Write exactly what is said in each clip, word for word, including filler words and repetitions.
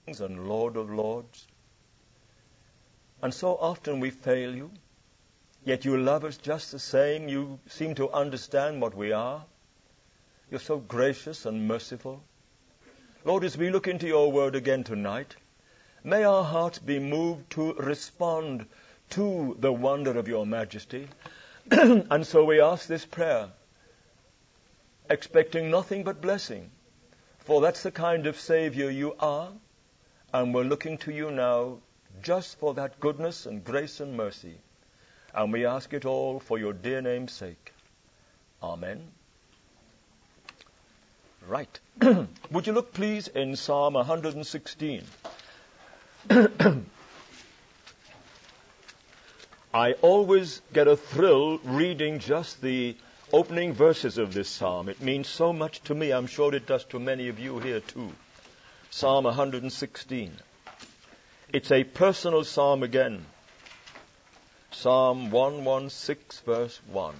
kings and Lord of lords. And so often we fail you, yet you love us just the same. You seem to understand what we are. You're so gracious and merciful. Lord, as we look into your word again tonight, may our hearts be moved to respond to the wonder of your majesty. And so we ask this prayer, expecting nothing but blessing, for that's the kind of Savior you are, and we're looking to you now just for that goodness and grace and mercy. And we ask it all for your dear name's sake. Amen. Right. Would you look, please, in Psalm one hundred sixteen. I always get a thrill reading just the opening verses of this psalm. It means so much to me. I'm sure it does to many of you here too. Psalm one hundred sixteen. It's a personal psalm again. Psalm one sixteen, verse one.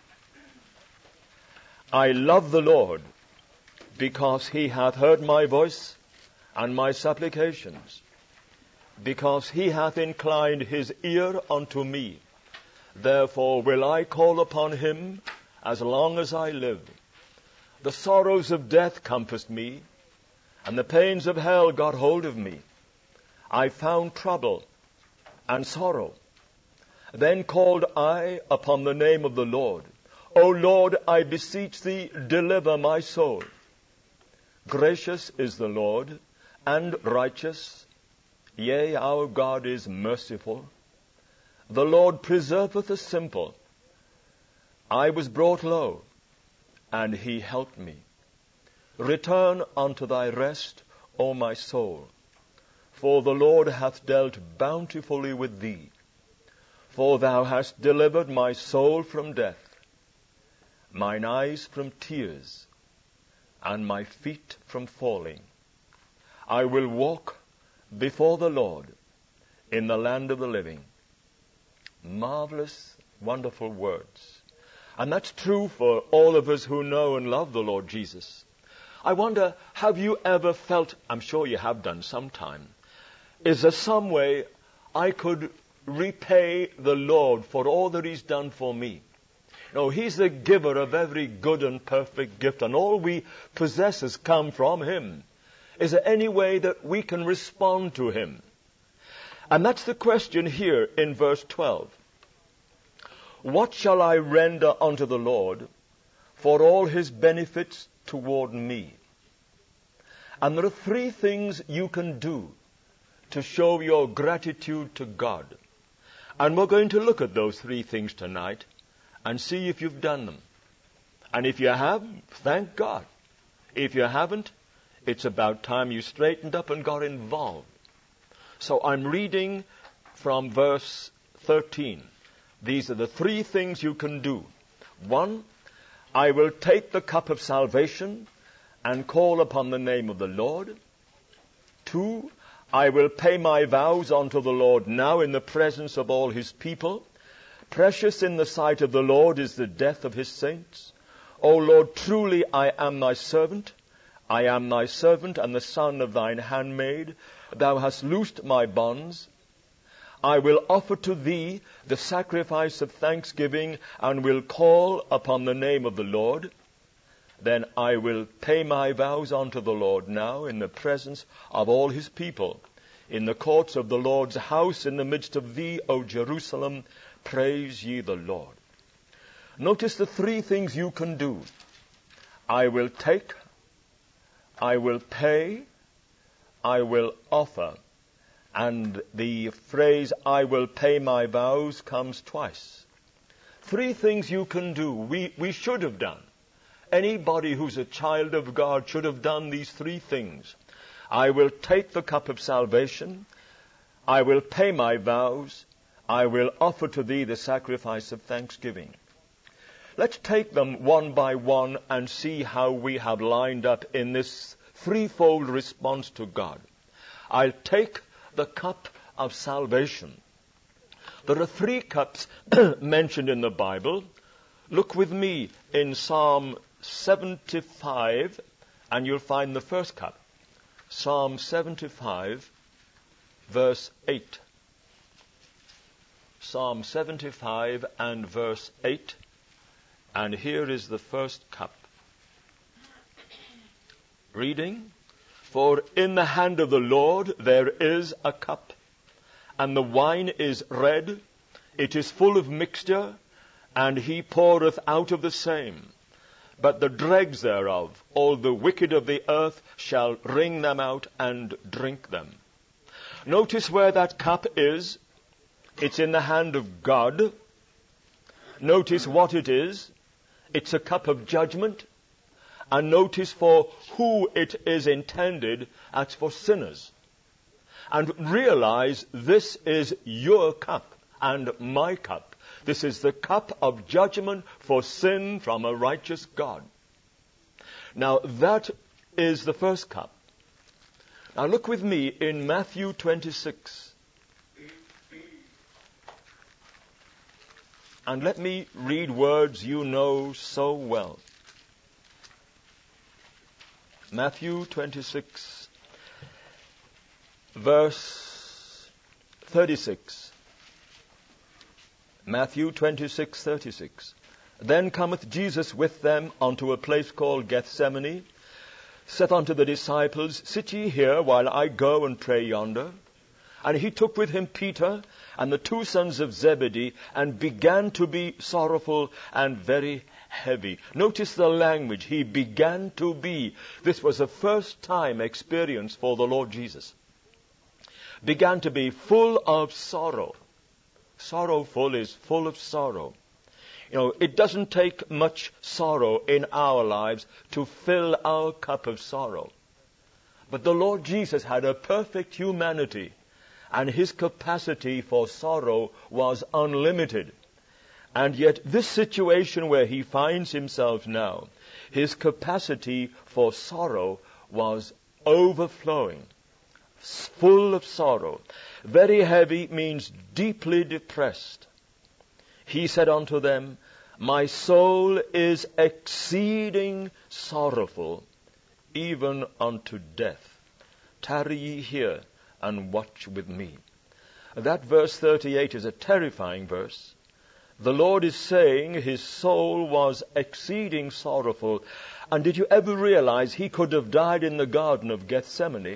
I love the Lord, because he hath heard my voice and my supplications, because he hath inclined his ear unto me. Therefore will I call upon him as long as I live. The sorrows of death compassed me, and the pains of hell got hold of me. I found trouble and sorrow. Then called I upon the name of the Lord. O Lord, I beseech thee, deliver my soul. Gracious is the Lord, and righteous. Yea, our God is merciful. The Lord preserveth the simple. I was brought low, and he helped me. Return unto thy rest, O my soul. For the Lord hath dealt bountifully with thee. For thou hast delivered my soul from death, mine eyes from tears, and my feet from falling. I will walk before the Lord in the land of the living. Marvelous, wonderful words. And that's true for all of us who know and love the Lord Jesus. I wonder, have you ever felt, I'm sure you have done sometime, is there some way I could repay the Lord for all that he's done for me? No, he's the giver of every good and perfect gift, and all we possess has come from him. Is there any way that we can respond to him? And that's the question here in verse twelve. What shall I render unto the Lord for all his benefits toward me? And there are three things you can do to show your gratitude to God. And we're going to look at those three things tonight and see if you've done them. And if you have, thank God. If you haven't, it's about time you straightened up and got involved. So I'm reading from verse thirteen. These are the three things you can do. One, I will take the cup of salvation and call upon the name of the Lord. Two, I will pay my vows unto the Lord now in the presence of all his people. Precious in the sight of the Lord is the death of his saints. O Lord, truly I am thy servant. I am thy servant and the son of thine handmaid. Thou hast loosed my bonds. I will offer to thee the sacrifice of thanksgiving and will call upon the name of the Lord. Then I will pay my vows unto the Lord now in the presence of all his people. In the courts of the Lord's house, in the midst of thee, O Jerusalem, praise ye the Lord. Notice the three things you can do. I will take, I will pay, I will offer. And the phrase, I will pay my vows, comes twice. Three things you can do. We, we should have done. Anybody who's a child of God should have done these three things. I will take the cup of salvation. I will pay my vows. I will offer to thee the sacrifice of thanksgiving. Let's take them one by one and see how we have lined up in this threefold response to God. I'll take the cup of salvation. There are three cups mentioned in the Bible. Look with me in Psalm seventy-five, and you'll find the first cup. Psalm seventy-five, verse eight. Psalm seventy-five and verse eight. And here is the first cup. Reading, "For in the hand of the Lord there is a cup, and the wine is red, it is full of mixture, and he poureth out of the same. But the dregs thereof, all the wicked of the earth, shall wring them out and drink them." Notice where that cup is. It's in the hand of God. Notice what it is. It's a cup of judgment. And notice for who it is intended, as for sinners. And realize this is your cup and my cup. This is the cup of judgment for sin from a righteous God. Now that is the first cup. Now look with me in Matthew twenty-six. And let me read words you know so well. Matthew twenty-six, verse thirty-six. Matthew twenty-six, thirty-six. "Then cometh Jesus with them unto a place called Gethsemane, saith unto the disciples, Sit ye here while I go and pray yonder. And he took with him Peter and the two sons of Zebedee, and began to be sorrowful and very heavy." Notice the language. He began to be. This was a first time experience for the Lord Jesus. Began to be full of sorrow. Sorrowful is full of sorrow. You know, it doesn't take much sorrow in our lives to fill our cup of sorrow. But the Lord Jesus had a perfect humanity, and his capacity for sorrow was unlimited. And yet this situation where he finds himself now, his capacity for sorrow was overflowing, full of sorrow. Very heavy means deeply depressed. He said unto them, "My soul is exceeding sorrowful, even unto death. Tarry ye here and watch with me." That verse thirty-eight is a terrifying verse. The Lord is saying his soul was exceeding sorrowful. And did you ever realize he could have died in the Garden of Gethsemane?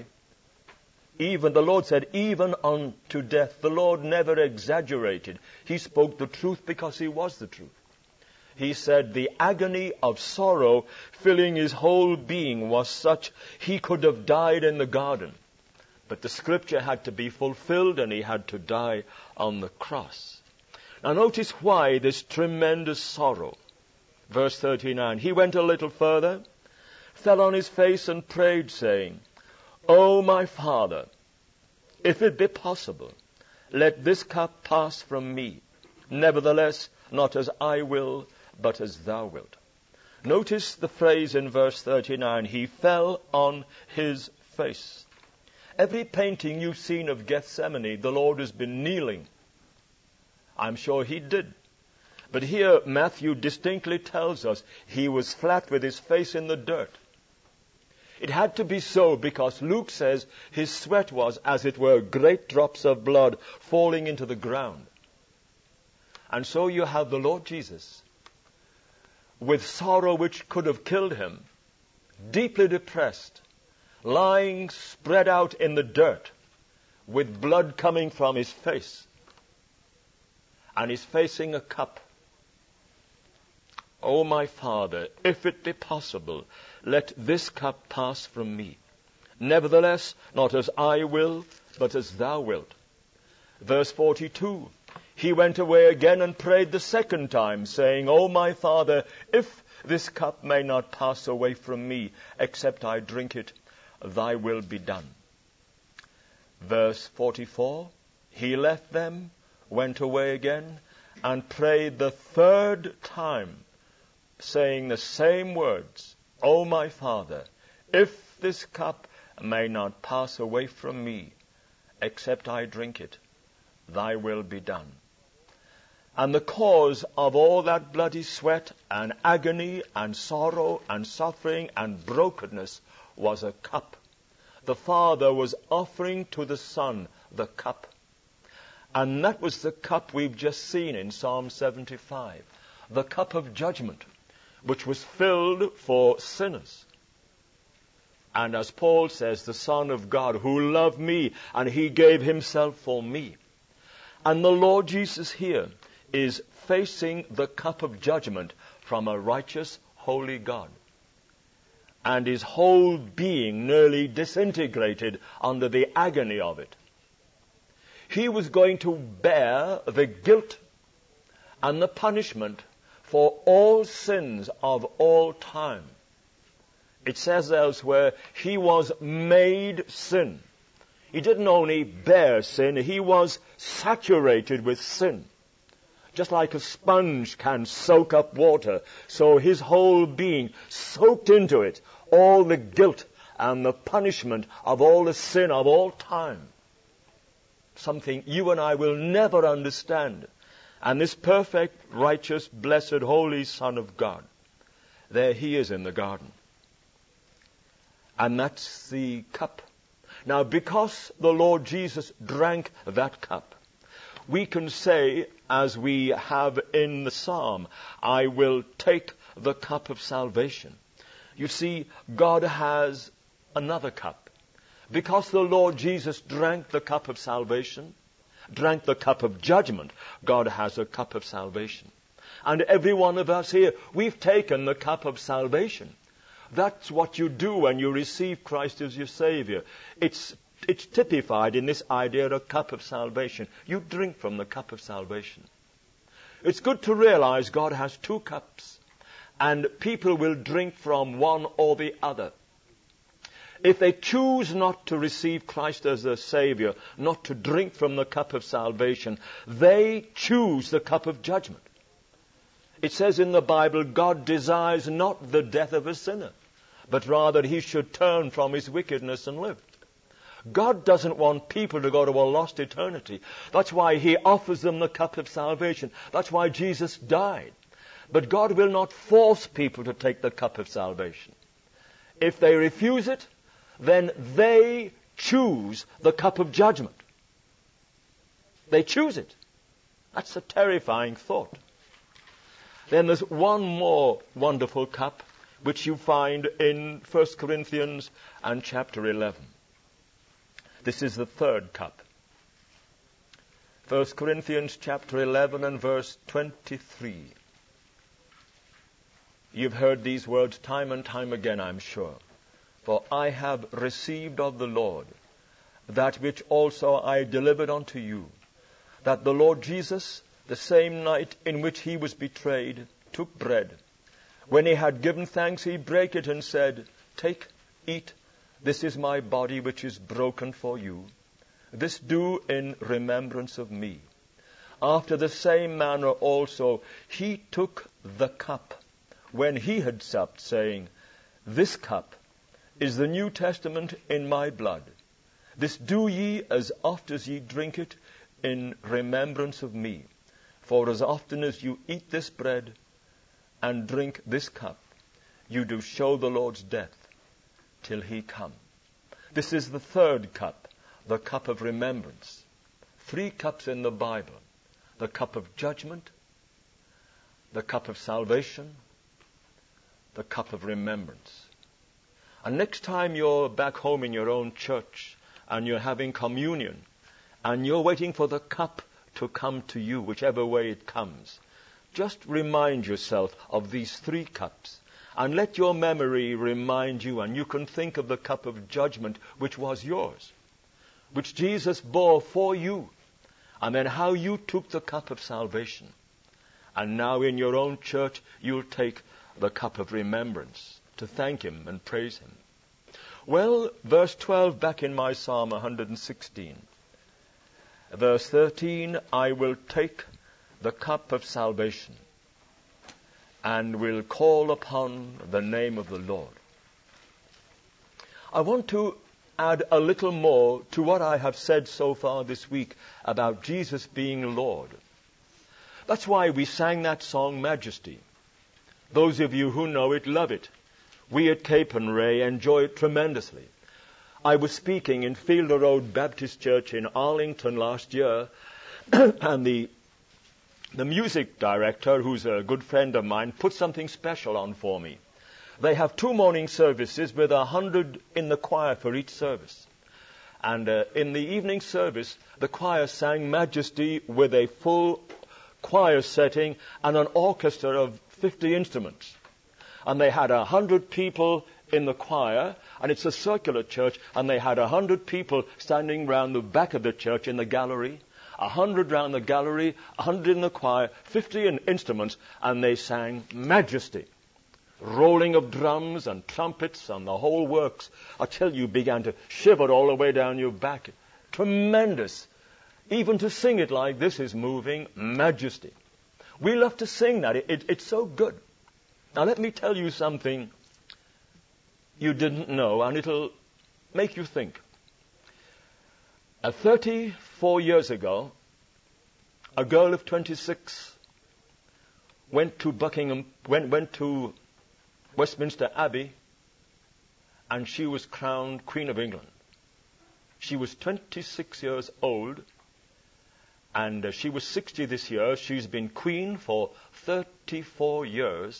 Even, the Lord said, even unto death. The Lord never exaggerated. He spoke the truth because he was the truth. He said the agony of sorrow filling his whole being was such he could have died in the garden. But the scripture had to be fulfilled, and he had to die on the cross. Now notice why this tremendous sorrow. Verse thirty-nine, "He went a little further, fell on his face and prayed, saying, O my Father, if it be possible, let this cup pass from me. Nevertheless, not as I will, but as thou wilt." Notice the phrase in verse thirty-nine, he fell on his face. Every painting you've seen of Gethsemane, the Lord has been kneeling. I'm sure he did. But here Matthew distinctly tells us he was flat with his face in the dirt. It had to be so because Luke says his sweat was, as it were, great drops of blood falling into the ground. And so you have the Lord Jesus with sorrow which could have killed him, deeply depressed, lying spread out in the dirt with blood coming from his face. And he's facing a cup. "O my Father, if it be possible, let this cup pass from me. Nevertheless, not as I will, but as thou wilt." Verse forty-two, "He went away again and prayed the second time, saying, O my Father, if this cup may not pass away from me, except I drink it, thy will be done." Verse forty-four, "He left them, went away again, and prayed the third time, saying the same words, O my Father, if this cup may not pass away from me, except I drink it, thy will be done." And the cause of all that bloody sweat and agony and sorrow and suffering and brokenness was a cup. the Father was offering to the Son the cup. And that was the cup we've just seen in Psalm seventy-five, the cup of judgment, which was filled for sinners. And as Paul says, the Son of God who loved me, and he gave himself for me. And the Lord Jesus here is facing the cup of judgment from a righteous, holy God. And his whole being nearly disintegrated under the agony of it. He was going to bear the guilt and the punishment for all sins of all time. It says elsewhere, he was made sin. He didn't only bear sin, he was saturated with sin. Just like a sponge can soak up water, so his whole being soaked into it all the guilt and the punishment of all the sin of all time. Something you and I will never understand. And this perfect, righteous, blessed, holy Son of God, there he is in the garden. And that's the cup. Now, because the Lord Jesus drank that cup, we can say, as we have in the psalm, I will take the cup of salvation. You see, God has another cup. Because the Lord Jesus drank the cup of salvation, drank the cup of judgment, God has a cup of salvation. And every one of us here, we've taken the cup of salvation. That's what you do when you receive Christ as your Savior. It's it's typified in this idea of a cup of salvation. You drink from the cup of salvation. It's good to realize God has two cups, and people will drink from one or the other. If they choose not to receive Christ as their Savior, not to drink from the cup of salvation, they choose the cup of judgment. It says in the Bible, God desires not the death of a sinner, but rather he should turn from his wickedness and live. God doesn't want people to go to a lost eternity. That's why he offers them the cup of salvation. That's why Jesus died. But God will not force people to take the cup of salvation. If they refuse it, then they choose the cup of judgment. They choose it. That's a terrifying thought. Then there's one more wonderful cup, which you find in First Corinthians and chapter eleven. This is the third cup. First Corinthians chapter eleven and verse twenty-three. You've heard these words time and time again, I'm sure. For I have received of the Lord that which also I delivered unto you, that the Lord Jesus, the same night in which he was betrayed, took bread. When he had given thanks, he brake it and said, Take, eat, this is my body which is broken for you. This do in remembrance of me. After the same manner also he took the cup when he had supped, saying, This cup is the New Testament in my blood. This do ye as oft as ye drink it in remembrance of me. For as often as you eat this bread and drink this cup, you do show the Lord's death till he come. This is the third cup, the cup of remembrance. Three cups in the Bible. The cup of judgment, the cup of salvation, the cup of remembrance. And next time you're back home in your own church and you're having communion and you're waiting for the cup to come to you, whichever way it comes, just remind yourself of these three cups and let your memory remind you, and you can think of the cup of judgment which was yours, which Jesus bore for you, and then how you took the cup of salvation. And now in your own church you'll take the cup of remembrance to thank him and praise him. Well, verse twelve back in my Psalm one hundred sixteen. Verse thirteen, I will take the cup of salvation and will call upon the name of the Lord. I want to add a little more to what I have said so far this week about Jesus being Lord. That's why we sang that song, Majesty. Those of you who know it love it. We at Capernwray enjoy it tremendously. I was speaking in Fielder Road Baptist Church in Arlington last year, and the the music director, who's a good friend of mine, put something special on for me. They have two morning services with a hundred in the choir for each service. And uh, in the evening service, the choir sang Majesty with a full choir setting and an orchestra of fifty instruments. And they had a hundred people in the choir, and it's a circular church, and they had a hundred people standing round the back of the church in the gallery, a hundred round the gallery, a hundred in the choir, fifty in instruments, and they sang Majesty. Rolling of drums and trumpets and the whole works, I tell you, began to shiver all the way down your back. Tremendous. Even to sing it like this is moving. Majesty. We love to sing that. It, it, it's so good. Now let me tell you something you didn't know, and it'll make you think. Uh, thirty-four years ago, a girl of twenty-six went to Buckingham, went, went to Westminster Abbey, and she was crowned Queen of England. She was twenty-six years old, and uh, she was sixty this year. She's been queen for thirty-four years,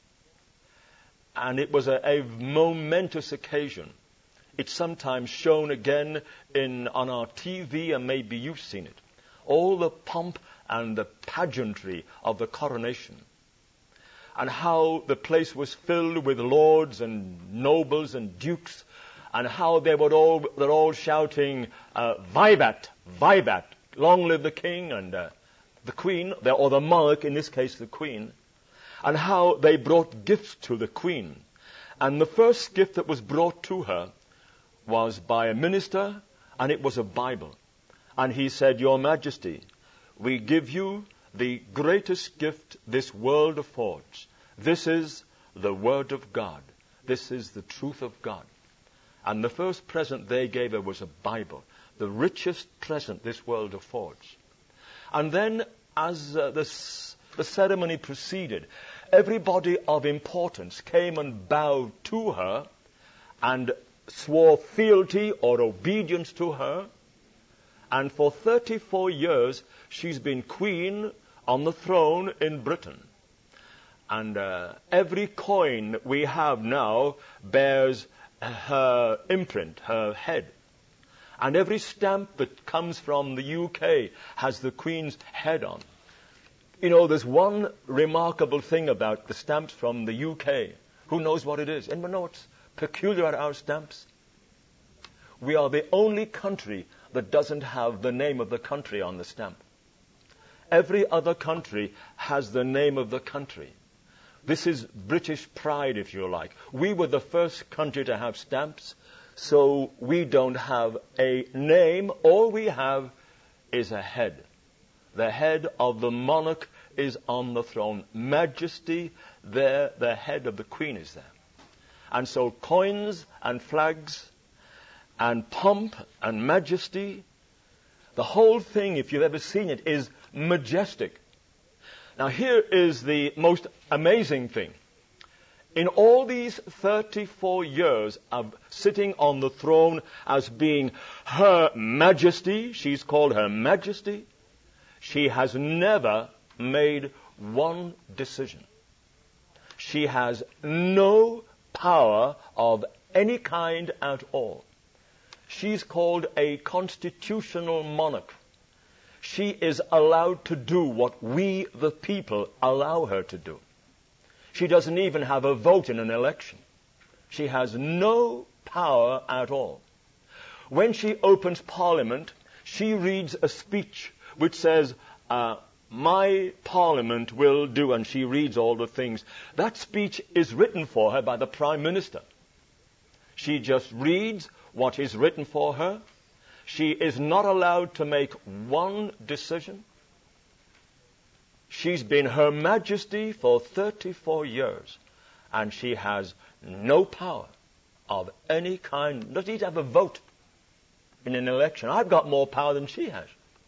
and it was a, a momentous occasion. It's sometimes shown again in on our T V, and maybe you've seen it. All the pomp and the pageantry of the coronation, and how the place was filled with lords and nobles and dukes, and how they were all they're all shouting, uh, "Vivat, Vivat! Long live the king and uh, the queen," or the monarch, in this case the queen, and how they brought gifts to the queen. And the first gift that was brought to her was by a minister, and it was a Bible. And he said, "Your Majesty, we give you the greatest gift this world affords. This is the Word of God. This is the truth of God." And the first present they gave her was a Bible, the richest present this world affords. And then, as uh, the, the ceremony proceeded, everybody of importance came and bowed to her and swore fealty or obedience to her. And for thirty-four years, she's been queen on the throne in Britain. And uh, every coin we have now bears her imprint, her head. And every stamp that comes from the U K has the Queen's head on. You know, there's one remarkable thing about the stamps from the U K. Who knows what it is? Anyone know what's peculiar about our stamps? We are the only country that doesn't have the name of the country on the stamp. Every other country has the name of the country. This is British pride, if you like. We were the first country to have stamps, so we don't have a name. All we have is a head. The head of the monarch is on the throne. Majesty, there, the head of the Queen is there. And so coins and flags and pomp and majesty, the whole thing, if you've ever seen it, is majestic. Now here is the most amazing thing. In all these thirty-four years of sitting on the throne as being Her Majesty, she's called Her Majesty, she has never made one decision. She has no power of any kind at all. She's called a constitutional monarch. She is allowed to do what we, the people, allow her to do. She doesn't even have a vote in an election. She has no power at all. When she opens Parliament, she reads a speech which says, uh, my Parliament will do, and she reads all the things. That speech is written for her by the Prime Minister. She just reads what is written for her. She is not allowed to make one decision. She's been Her Majesty for thirty-four years, and she has no power of any kind. Doesn't even have a vote in an election. I've got more power than she has.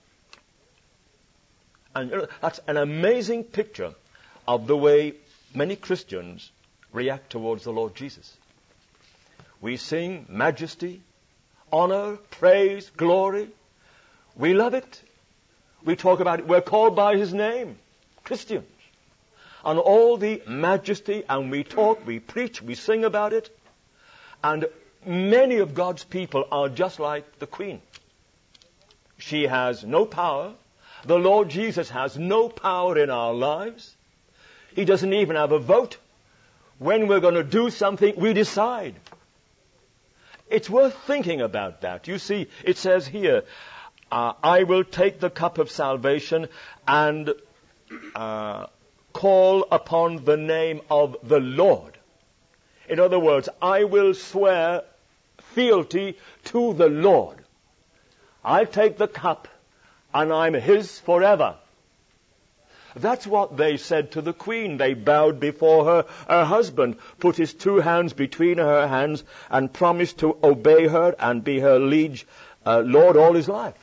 And you know, that's an amazing picture of the way many Christians react towards the Lord Jesus. We sing majesty, honor, praise, glory. We love it. We talk about it. We're called by his name, Christians. And all the majesty, and we talk, we preach, we sing about it. And many of God's people are just like the Queen. She has no power. The Lord Jesus has no power in our lives. He doesn't even have a vote. When we're going to do something, we decide. It's worth thinking about that. You see, it says here, uh, I will take the cup of salvation and uh, call upon the name of the Lord. In other words, I will swear fealty to the Lord. I'll take the cup and I'm his forever. That's what they said to the Queen. They bowed before her. Her husband put his two hands between her hands and promised to obey her and be her liege uh, lord all his life.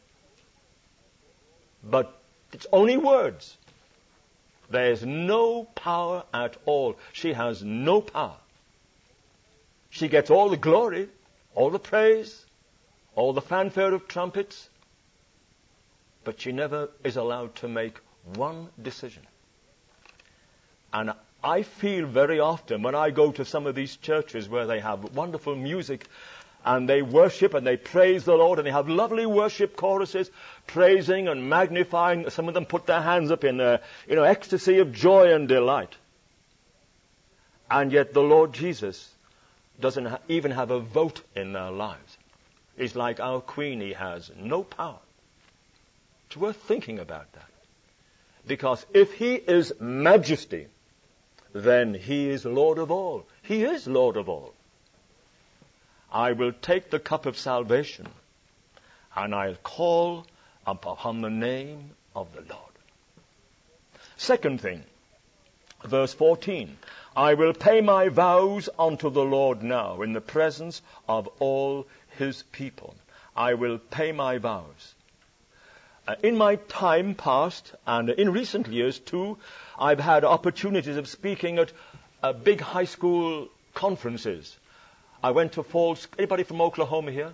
But it's only words. There's no power at all. She has no power. She gets all the glory, all the praise, all the fanfare of trumpets, but she never is allowed to make one decision. And I feel very often when I go to some of these churches where they have wonderful music and they worship and they praise the Lord and they have lovely worship choruses praising and magnifying. Some of them put their hands up in a, you know, ecstasy of joy and delight. And yet the Lord Jesus doesn't ha- even have a vote in their lives. He's like our Queen. He has no power. It's worth thinking about that. Because if he is majesty, then he is Lord of all. He is Lord of all. I will take the cup of salvation and I'll call upon the name of the Lord. Second thing, verse fourteen. I will pay my vows unto the Lord now in the presence of all his people. I will pay my vows. Uh, in my time past, and in recent years too, I've had opportunities of speaking at uh, big high school conferences. I went to Falls, anybody from Oklahoma here?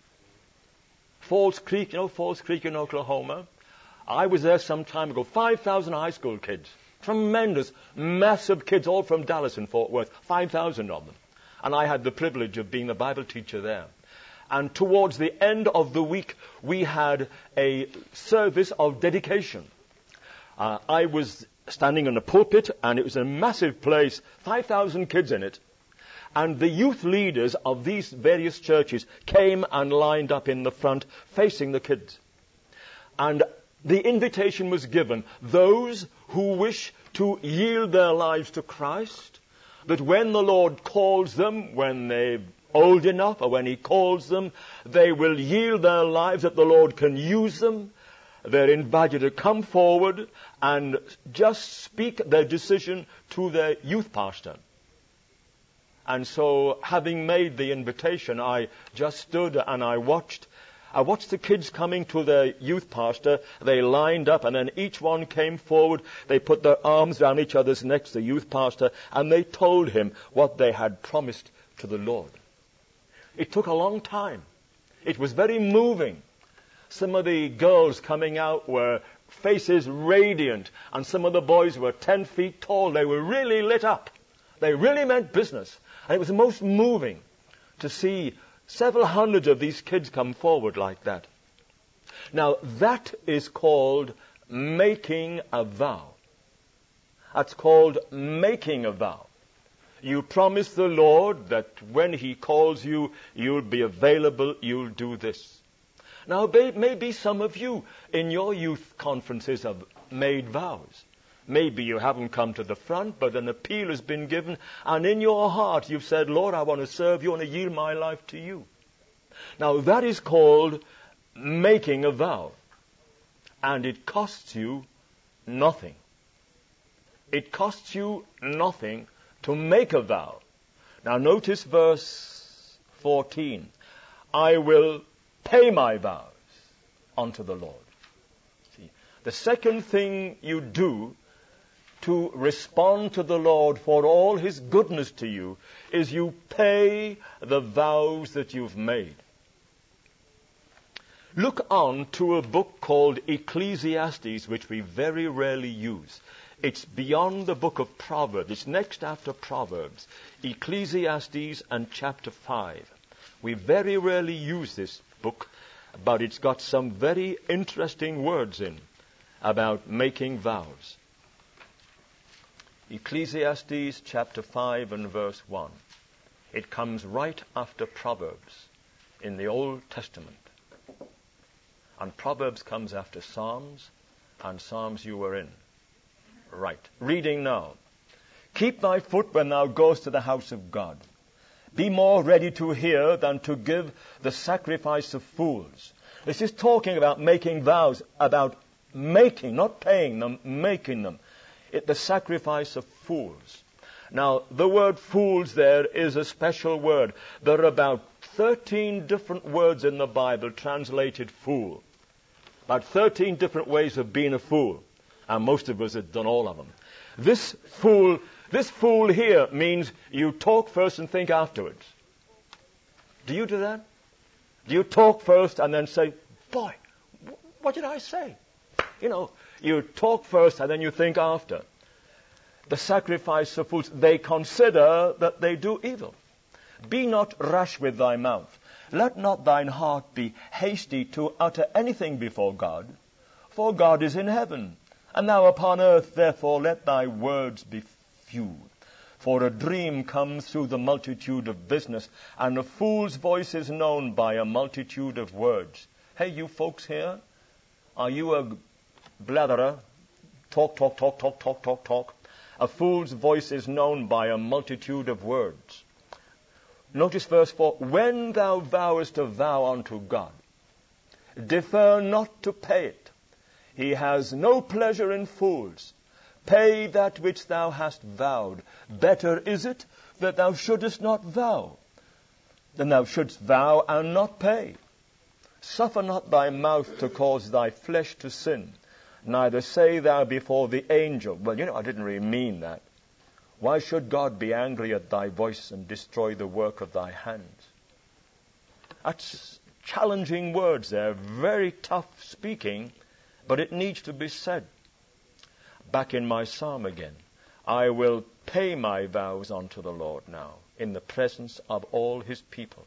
Falls Creek, you know Falls Creek in Oklahoma? I was there some time ago, five thousand high school kids. Tremendous, massive kids, all from Dallas and Fort Worth, five thousand of them. And I had the privilege of being the Bible teacher there. And towards the end of the week, we had a service of dedication. Uh, I was standing in a pulpit, and it was a massive place, five thousand kids in it. And the youth leaders of these various churches came and lined up in the front, facing the kids. And the invitation was given, those who wish to yield their lives to Christ, that when the Lord calls them, when they're old enough, or when he calls them, they will yield their lives that the Lord can use them. They're invited to come forward and just speak their decision to their youth pastor. And so, having made the invitation, I just stood and I watched. I watched the kids coming to their youth pastor. They lined up, and then each one came forward. They put their arms around each other's necks, the youth pastor, and they told him what they had promised to the Lord. It took a long time. It was very moving. Some of the girls coming out were faces radiant, and some of the boys were ten feet tall. They were really lit up. They really meant business. And it was most moving to see several hundred of these kids come forward like that. Now, that is called making a vow. That's called making a vow. You promise the Lord that when he calls you, you'll be available, you'll do this. Now, maybe some of you in your youth conferences have made vows. Maybe you haven't come to the front, but an appeal has been given, and in your heart you've said, Lord, I want to serve you, I want to yield my life to you. Now, that is called making a vow, and it costs you nothing. It costs you nothing to make a vow. Now, notice verse fourteen. I will pay my vows unto the Lord. See, the second thing you do to respond to the Lord for all his goodness to you is you pay the vows that you've made. Look on to a book called Ecclesiastes, which we very rarely use. It's beyond the book of Proverbs. It's next after Proverbs. Ecclesiastes and chapter five. We very rarely use this book, but it's got some very interesting words in about making vows. Ecclesiastes chapter five and verse one. It comes right after Proverbs in the Old Testament. And Proverbs comes after Psalms, and Psalms you were in. Right. Reading now. Keep thy foot when thou goest to the house of God. Be more ready to hear than to give the sacrifice of fools. This is talking about making vows, about making, not paying them, making them. It, the sacrifice of fools. Now, the word fools there is a special word. There are about thirteen different words in the Bible translated fool. About thirteen different ways of being a fool. And most of us have done all of them. This fool, this fool here means you talk first and think afterwards. Do you do that? Do you talk first and then say, boy, what did I say? You know, you talk first and then you think after. The sacrifice of fools, they consider that they do evil. Be not rash with thy mouth. Let not thine heart be hasty to utter anything before God, for God is in heaven. And thou upon earth, therefore, let thy words be few. For a dream comes through the multitude of business, and a fool's voice is known by a multitude of words. Hey, you folks here, are you a blatherer? Talk, talk, talk, talk, talk, talk, talk. A fool's voice is known by a multitude of words. Notice verse four. When thou vowest a vow unto God, defer not to pay it. He has no pleasure in fools. Pay that which thou hast vowed. Better is it that thou shouldest not vow, than thou shouldst vow and not pay. Suffer not thy mouth to cause thy flesh to sin. Neither say thou before the angel. Well, you know, I didn't really mean that. Why should God be angry at thy voice and destroy the work of thy hands? That's challenging words there. Very tough speaking. But it needs to be said. Back in my psalm again. I will pay my vows unto the Lord now, in the presence of all his people.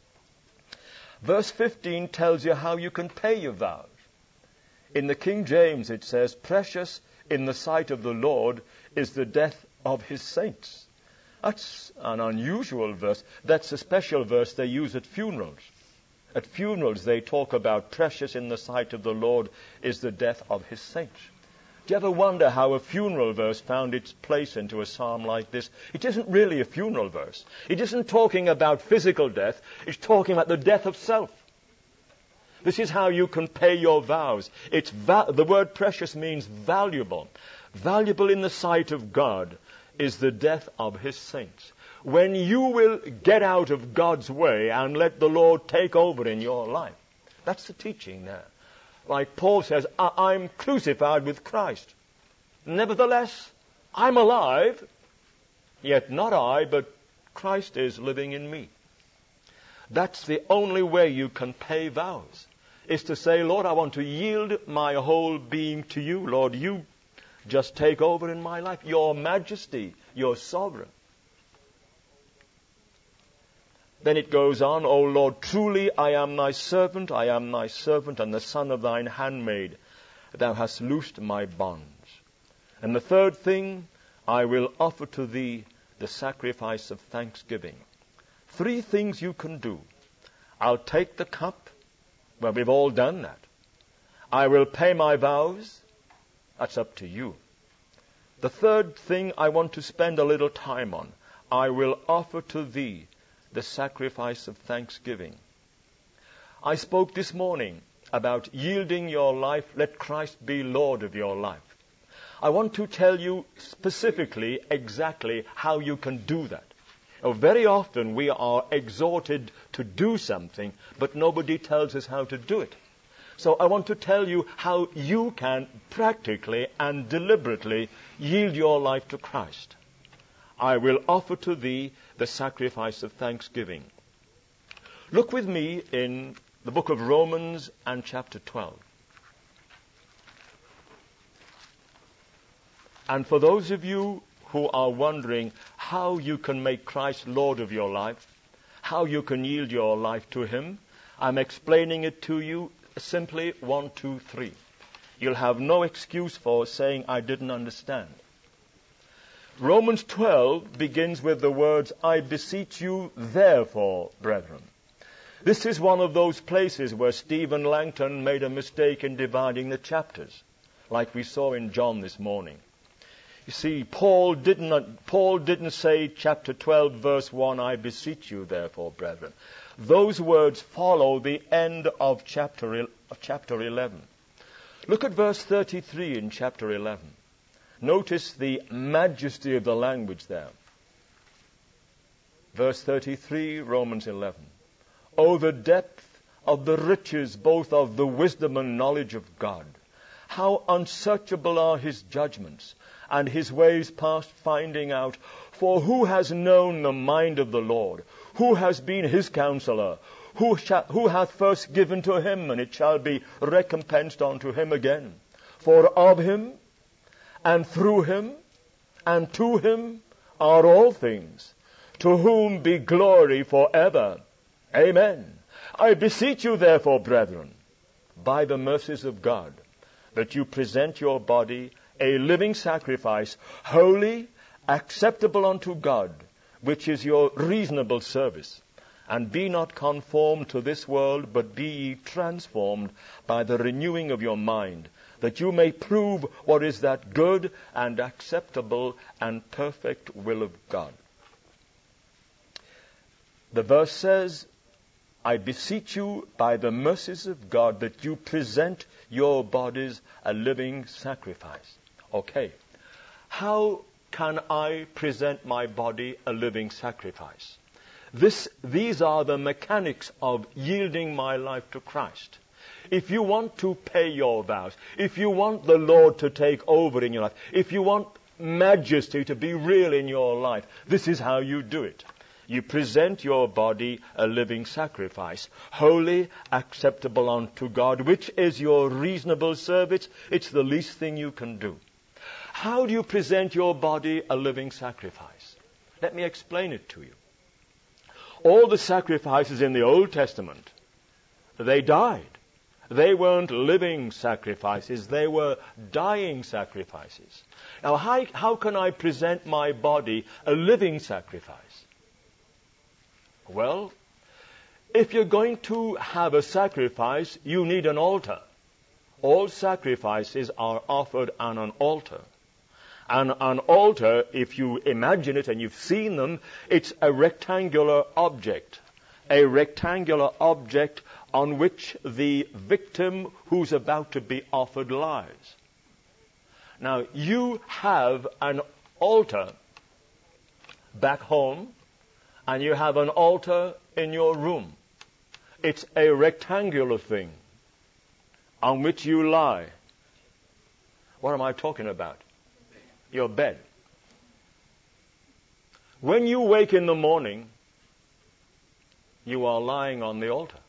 Verse fifteen tells you how you can pay your vows. In the King James it says, precious in the sight of the Lord is the death of his saints. That's an unusual verse. That's a special verse they use at funerals. At funerals, they talk about precious in the sight of the Lord is the death of his saints. Do you ever wonder how a funeral verse found its place into a psalm like this? It isn't really a funeral verse. It isn't talking about physical death. It's talking about the death of self. This is how you can pay your vows. It's va- the word precious means valuable. Valuable in the sight of God is the death of his saints. When you will get out of God's way and let the Lord take over in your life. That's the teaching there. Like Paul says, I- I'm crucified with Christ. Nevertheless, I'm alive, yet not I, but Christ is living in me. That's the only way you can pay vows, is to say, Lord, I want to yield my whole being to you. Lord, you just take over in my life. Your majesty, your sovereign. Then it goes on, O Lord, truly I am thy servant, I am thy servant, and the son of thine handmaid. Thou hast loosed my bonds. And the third thing, I will offer to thee the sacrifice of thanksgiving. Three things you can do. I'll take the cup. Well, we've all done that. I will pay my vows. That's up to you. The third thing I want to spend a little time on. I will offer to thee the sacrifice of thanksgiving. I spoke this morning about yielding your life. Let Christ be Lord of your life. I want to tell you specifically exactly how you can do that. Now, very often we are exhorted to do something, but nobody tells us how to do it. So I want to tell you how you can practically and deliberately yield your life to Christ. I will offer to thee the sacrifice of thanksgiving. Look with me in the book of Romans and chapter twelve. And for those of you who are wondering how you can make Christ Lord of your life, how you can yield your life to him, I'm explaining it to you simply one, two, three. You'll have no excuse for saying I didn't understand. Romans twelve begins with the words, I beseech you therefore, brethren. This is one of those places where Stephen Langton made a mistake in dividing the chapters, like we saw in John this morning. You see, Paul didn't, Paul didn't say chapter twelve, verse one, I beseech you therefore, brethren. Those words follow the end of chapter, of chapter eleven. Look at verse thirty-three in chapter eleven. Notice the majesty of the language there. Verse thirty-three, Romans eleven. Oh, the depth of the riches both of the wisdom and knowledge of God. How unsearchable are his judgments, and his ways past finding out. For who has known the mind of the Lord? Who has been his counselor? Who, shall, who hath first given to him, and it shall be recompensed unto him again? For of him, and through him, and to him are all things, to whom be glory forever. Amen. I beseech you therefore, brethren, by the mercies of God, that you present your body a living sacrifice, holy, acceptable unto God, which is your reasonable service. And be not conformed to this world, but be ye transformed by the renewing of your mind, that you may prove what is that good and acceptable and perfect will of God. The verse says, I beseech you by the mercies of God that you present your bodies a living sacrifice. Okay. How can I present my body a living sacrifice? This, these are the mechanics of yielding my life to Christ. If you want to pay your vows, if you want the Lord to take over in your life, if you want majesty to be real in your life, this is how you do it. You present your body a living sacrifice, holy, acceptable unto God, which is your reasonable service. It's the least thing you can do. How do you present your body a living sacrifice? Let me explain it to you. All the sacrifices in the Old Testament, they died. They weren't living sacrifices, they were dying sacrifices. Now, how, how can I present my body a living sacrifice? Well, if you're going to have a sacrifice, you need an altar. All sacrifices are offered on an altar. And an altar, if you imagine it and you've seen them, it's a rectangular object. A rectangular object on which the victim who's about to be offered lies. Now, you have an altar back home, and you have an altar in your room. It's a rectangular thing on which you lie. What am I talking about? Your bed. When you wake in the morning, you are lying on the altar.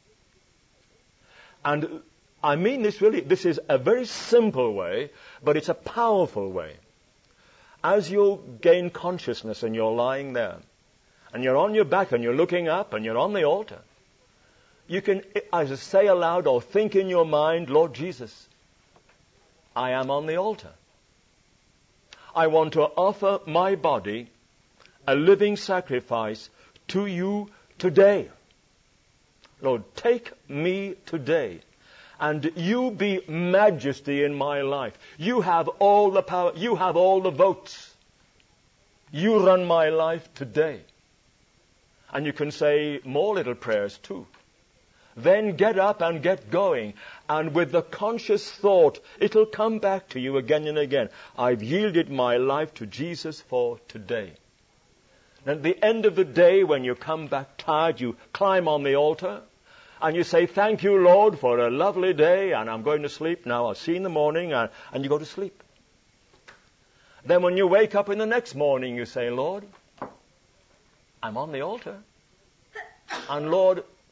And I mean this really, this is a very simple way, but it's a powerful way. As you gain consciousness and you're lying there, and you're on your back and you're looking up and you're on the altar, you can either say aloud or think in your mind, Lord Jesus, I am on the altar. I want to offer my body a living sacrifice to you today. Lord, take me today, and you be majesty in my life. You have all the power. You have all the votes. You run my life today. And you can say more little prayers too. Then get up and get going. And with the conscious thought, it'll come back to you again and again. I've yielded my life to Jesus for today. And at the end of the day, when you come back tired, you climb on the altar and you say, thank you, Lord, for a lovely day, and I'm going to sleep now. I'll see you in the morning, and, and you go to sleep. Then when you wake up in the next morning, you say, Lord, I'm on the altar. And Lord,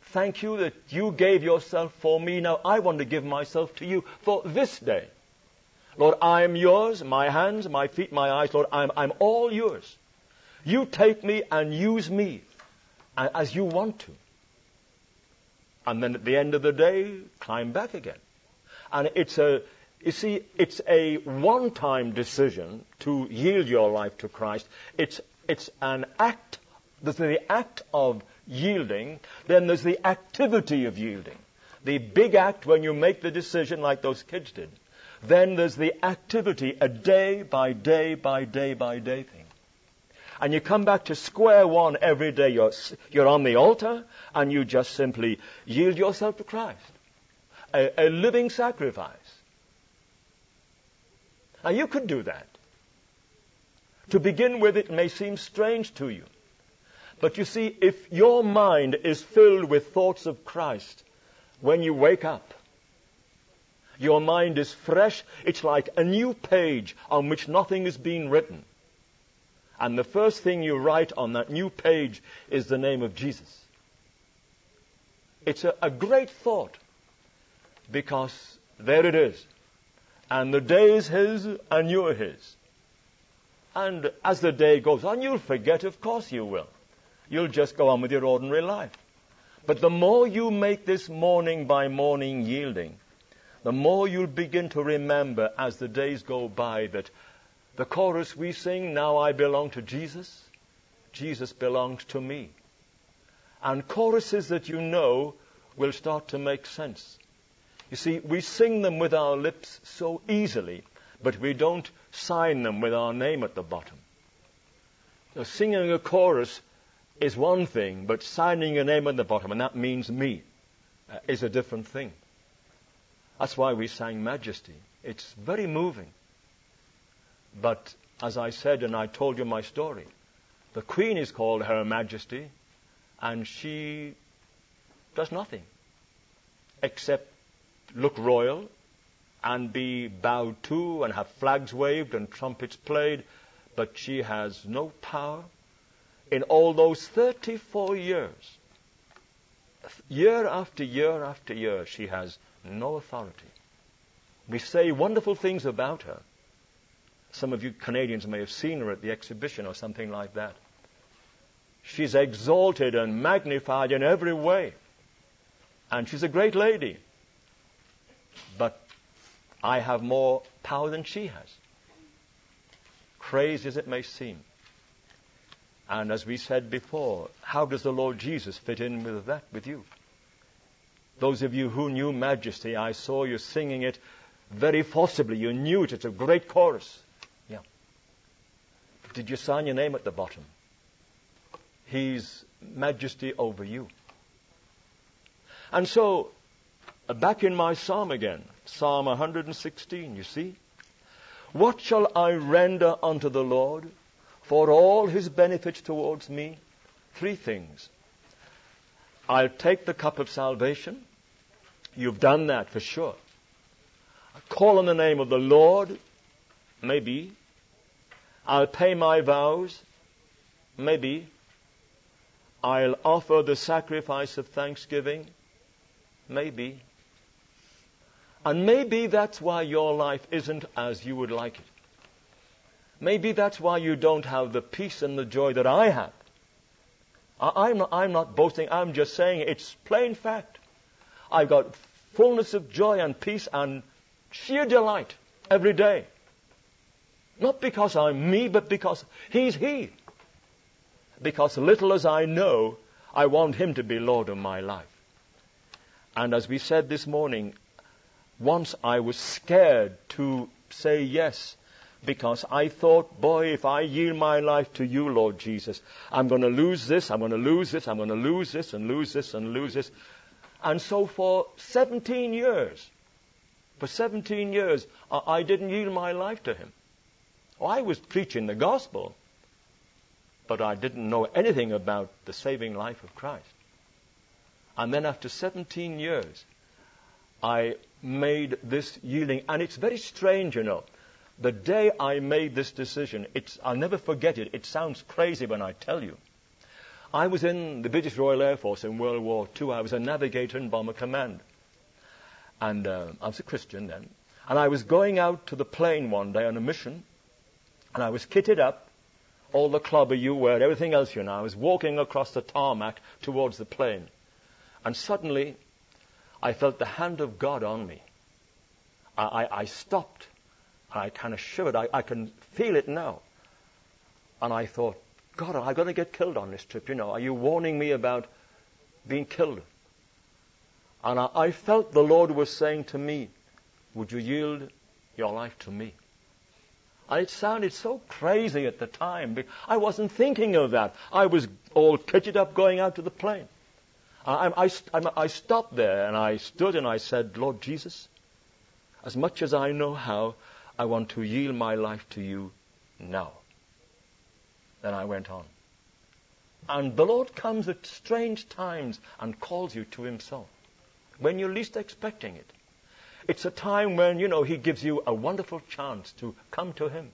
Thank you that you gave yourself for me. Now I want to give myself to you for this day. Lord, I am yours, my hands, my feet, my eyes. Lord, I'm, I'm all yours. You take me and use me as you want to. And then at the end of the day, climb back again. And it's a, you see, it's a one-time decision to yield your life to Christ. It's, it's an act. There's the act of yielding. Then there's the activity of yielding. The big act when you make the decision like those kids did. Then there's the activity, a day by day by day by day thing. And you come back to square one every day. You're, you're on the altar and you just simply yield yourself to Christ. A, a living sacrifice. Now you could do that. To begin with, it may seem strange to you. But you see, if your mind is filled with thoughts of Christ when you wake up, your mind is fresh. It's like a new page on which nothing is being written. And the first thing you write on that new page is the name of Jesus. It's a, a great thought, because there it is. And the day is His and you're His. And as the day goes on, you'll forget, of course you will. You'll just go on with your ordinary life. But the more you make this morning by morning yielding, the more you'll begin to remember as the days go by that the chorus we sing, now I belong to Jesus, Jesus belongs to me. And choruses that you know will start to make sense. You see, we sing them with our lips so easily, but we don't sign them with our name at the bottom. So singing a chorus is one thing, but signing a name at the bottom, and that means me, uh, is a different thing. That's why we sang Majesty. It's very moving. But as I said, and I told you my story, the Queen is called Her Majesty, and she does nothing except look royal and be bowed to and have flags waved and trumpets played, but she has no power. In all those thirty-four years, year after year after year, she has no authority. We say wonderful things about her. Some of you Canadians may have seen her at the exhibition or something like that. She's exalted and magnified in every way. And she's a great lady. But I have more power than she has. Crazy as it may seem. And as we said before, how does the Lord Jesus fit in with that, with you? Those of you who knew Majesty, I saw you singing it very forcibly. You knew it. It's a great chorus. Yeah. Did you sign your name at the bottom? He's Majesty over you. And so, back in my psalm again, Psalm one hundred sixteen, you see. What shall I render unto the Lord for all His benefits towards me? Three things. I'll take the cup of salvation. You've done that for sure. I'll call on the name of the Lord. Maybe. I'll pay my vows. Maybe. I'll offer the sacrifice of thanksgiving. Maybe. And maybe that's why your life isn't as you would like it. Maybe that's why you don't have the peace and the joy that I have. I, I'm, not, I'm not boasting. I'm just saying it's plain fact. I've got fullness of joy and peace and sheer delight every day. Not because I'm me, but because He's He. Because little as I know, I want Him to be Lord of my life. And as we said this morning, once I was scared to say yes, because I thought, boy, if I yield my life to you, Lord Jesus, I'm going to lose this, I'm going to lose this, I'm going to lose this, and lose this, and lose this. And so for seventeen years, for seventeen years, I didn't yield my life to Him. Oh, I was preaching the gospel, but I didn't know anything about the saving life of Christ. And then after seventeen years, I made this yielding. And it's very strange, you know. The day I made this decision, it's, I'll never forget it. It sounds crazy when I tell you. I was in the British Royal Air Force in World War Two. I was a navigator in Bomber Command. And uh, I was a Christian then. And I was going out to the plane one day on a mission. And I was kitted up, all the clobber you wear, everything else you know. I was walking across the tarmac towards the plane. And suddenly, I felt the hand of God on me. I, I, I stopped. I kind of shivered. I, I can feel it now. And I thought, God, am I going to get killed on this trip? You know, are you warning me about being killed? And I, I felt the Lord was saying to me, would you yield your life to me? And it sounded so crazy at the time. I wasn't thinking of that. I was all kitted up going out to the plane. I, I, I, I stopped there and I stood and I said, Lord Jesus, as much as I know how, I want to yield my life to you now. Then I went on. And the Lord comes at strange times and calls you to himself when you're least expecting it. It's a time when, you know, he gives you a wonderful chance to come to him.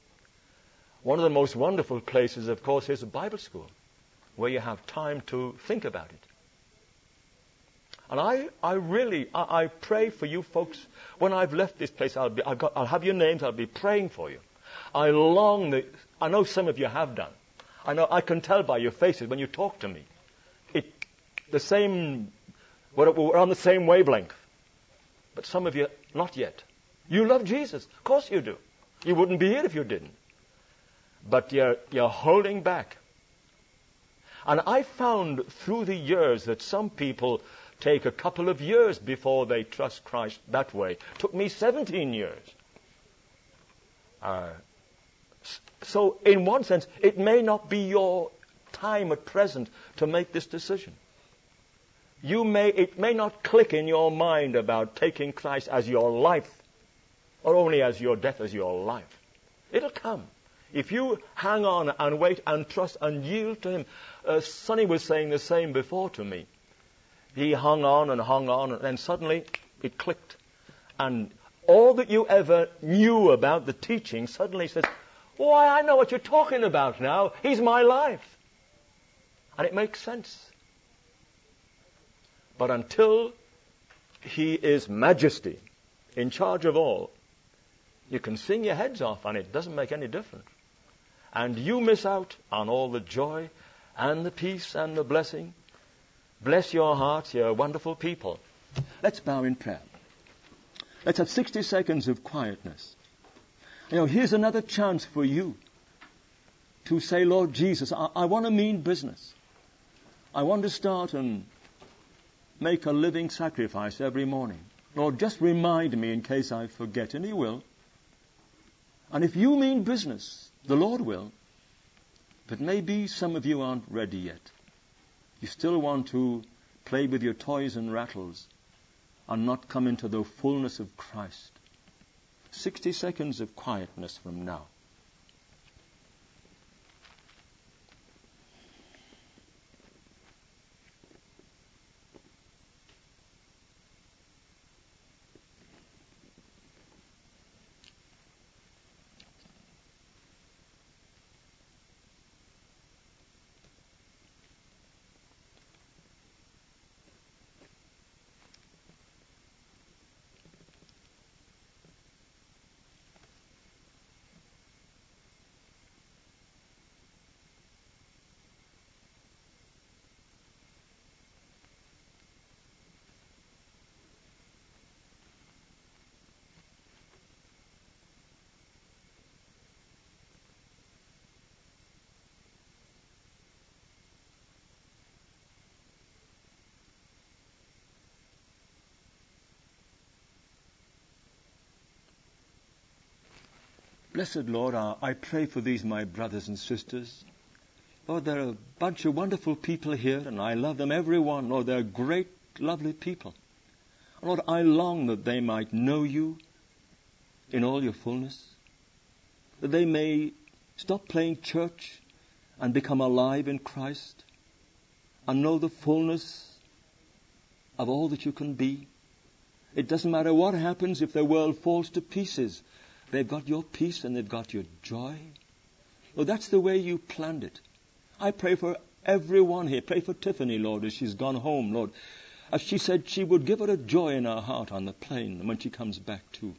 One of the most wonderful places, of course, is a Bible school where you have time to think about it. And I, I really, I, I pray for you folks. When I've left this place, I'll be, I've got, I'll have your names. I'll be praying for you. I long that, I know some of you have done. I know, I can tell by your faces when you talk to me. It, the same, we're, we're on the same wavelength. But some of you, not yet. You love Jesus. Of course you do. You wouldn't be here if you didn't. But you're, you're holding back. And I found through the years that some people take a couple of years before they trust Christ that way. It took me seventeen years. Uh, so in one sense, it may not be your time at present to make this decision. You may, it may not click in your mind about taking Christ as your life, or only as your death as your life. It'll come. If you hang on and wait and trust and yield to him. Uh, Sonny was saying the same before to me. He hung on and hung on, and then suddenly it clicked. And all that you ever knew about the teaching suddenly says, why, I know what you're talking about now. He's my life. And it makes sense. But until he is majesty, in charge of all, you can sing your heads off and it doesn't make any difference. And you miss out on all the joy and the peace and the blessing. Bless your hearts, you're wonderful people. Let's bow in prayer. Let's have sixty seconds of quietness. You know, here's another chance for you to say, Lord Jesus, I, I want to mean business. I want to start and make a living sacrifice every morning. Lord, just remind me in case I forget, and he will. And if you mean business, the Lord will. But maybe some of you aren't ready yet. You still want to play with your toys and rattles and not come into the fullness of Christ. Sixty seconds of quietness from now. Blessed Lord, I pray for these, my brothers and sisters. Lord, there are a bunch of wonderful people here, and I love them, every one. Lord, they're great, lovely people. Lord, I long that they might know you in all your fullness, that they may stop playing church and become alive in Christ and know the fullness of all that you can be. It doesn't matter what happens if their world falls to pieces. They've got your peace and they've got your joy. Well, that's the way you planned it. I pray for Everyone here. Pray for Tiffany, Lord, as she's gone home, Lord. As she said she would give her a joy in her heart on the plane when she comes back too.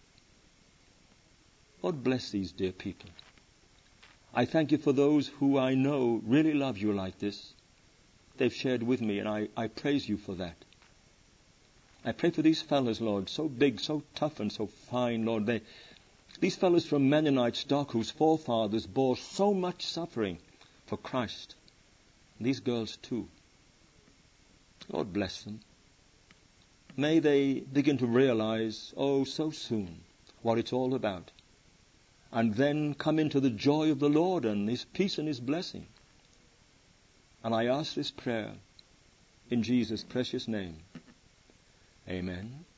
Lord, bless these dear people. I thank you for those who I know really love you like this. They've shared with me, and I, I praise you for that. I pray for these fellows, Lord, so big, so tough, and so fine, Lord. They, these fellows from Mennonite stock whose forefathers bore so much suffering for Christ. These girls too. Lord, bless them. May they begin to realize, oh, so soon, what it's all about. And then come into the joy of the Lord and His peace and His blessing. And I ask this prayer in Jesus' precious name. Amen.